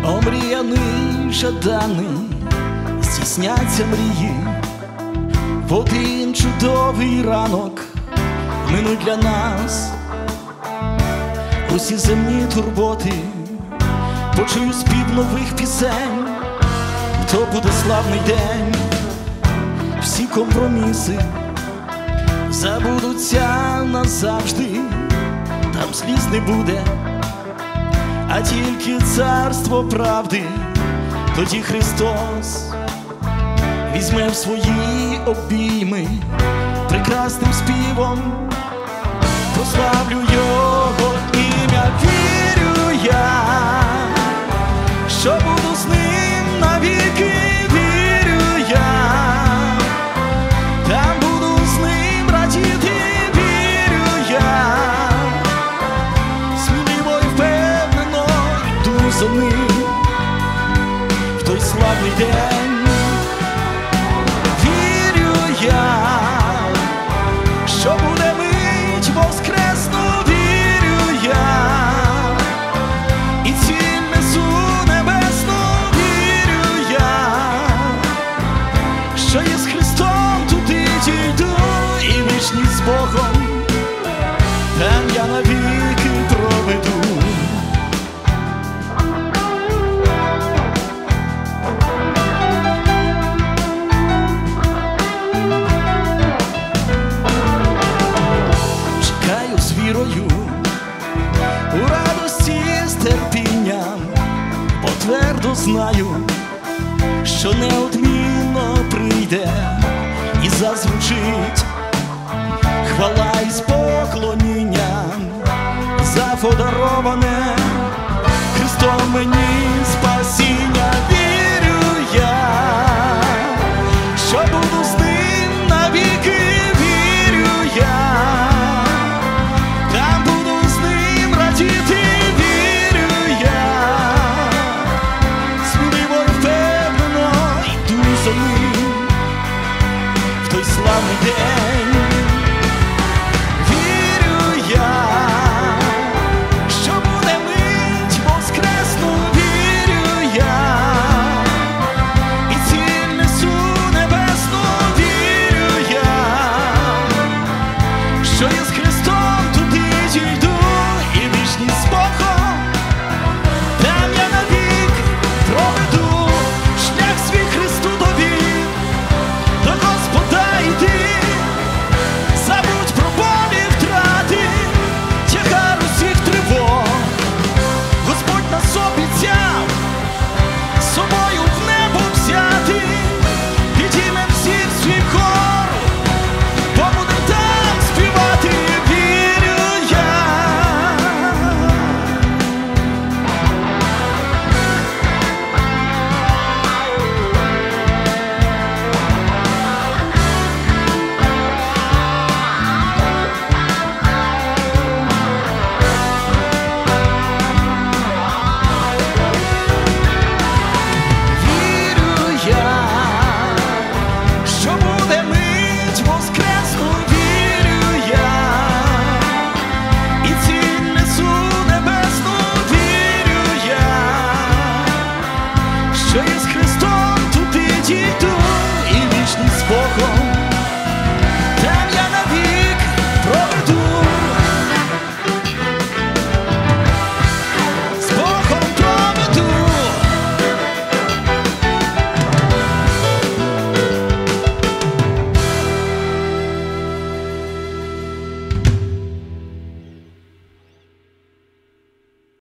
омріяний, жаданий, здійсняться мрії. В один чудовий ранок минуть для нас усі земні турботи. Почую спів нових пісень, то буде славний день. Всі компроміси забудуться назавжди, там сліз не буде, а тільки царство правди. Тоді Христос візьме в свої обійми, прекрасним співом прославлю Його ім'я. Вірю я, що буду з ним навіки. Вірю я, там буду з ним радіти. Вірю я, сміливо й впевнено йду за ним в той славний день. Вірю я, що буде мить воскресну. Вірю я, і ціль несу небесну. Вірю я, що є з Христом туди дійду, і вічність з Богом там я навіки проведу. Чекаю з вірою, у радості з терпінням, бо твердо знаю, що неодмінно прийде і зазвучить хвала із поклонінням за подароване